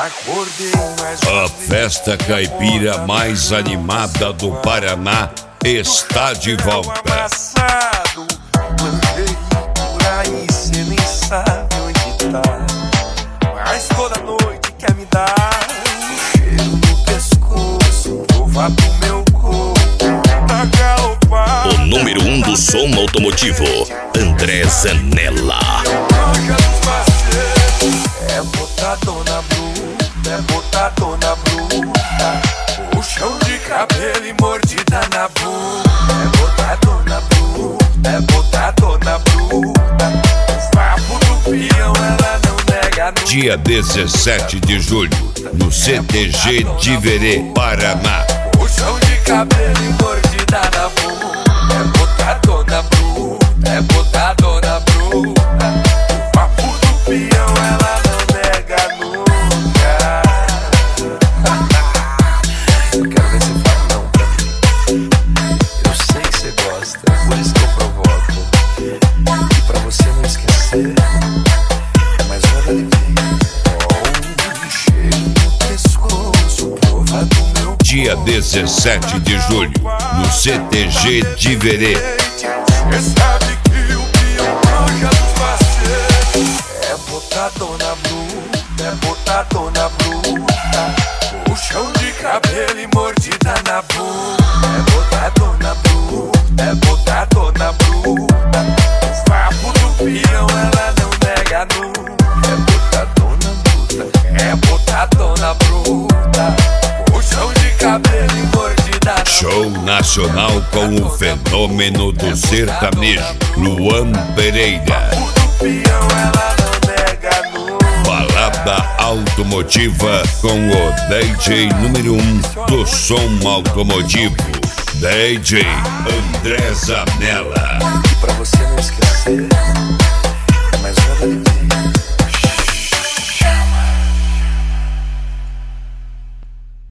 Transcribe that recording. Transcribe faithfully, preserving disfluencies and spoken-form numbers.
A festa caipira mais animada do Paraná está de volta. Plantei por aí, cê nem sabe onde tá, mas toda noite quer me dar um cheiro no pescoço, provar do meu corpo pra galopar. O número um do som automotivo, André Zanella. É botadona bruta, é botadona bruta, puxão de cabelo e mordida na bunda. É botadona bruta, é botadona bruta, o papo do peão ela não nega nunca. Dia dezessete de julho, no C T G de Verê, Paraná. Puxão de cabelo e mordida na bunda. É botadona bruta, é botadona bruta, o papo do peão ela não nega nunca. Eu quero ver você fala não pra mim. Eu sei que você gosta, por isso que eu provoco. E pra você não esquecer, é mais uma da alegria. Oh, um cheiro no pescoço, prova do meu. Dia dezessete de julho, no C T G de Verê. Cê sabe que o peão manja dos parceiros. É botadona bruta, é botadona bruta, puxão de cabelo e mordida na bunda. É botadona bruta, é botadona bruta, o papo do peão ela não nega nunca. É botadona bruta, é botadona bruta, puxão de cabelo e mordida na bunda. Show nacional com o fenômeno do sertanejo, Luan Pereira. O peão ela não nega nunca. Balada automotiva com o D J número um do som automotivo, D J André Zanella. E pra você não esquecer,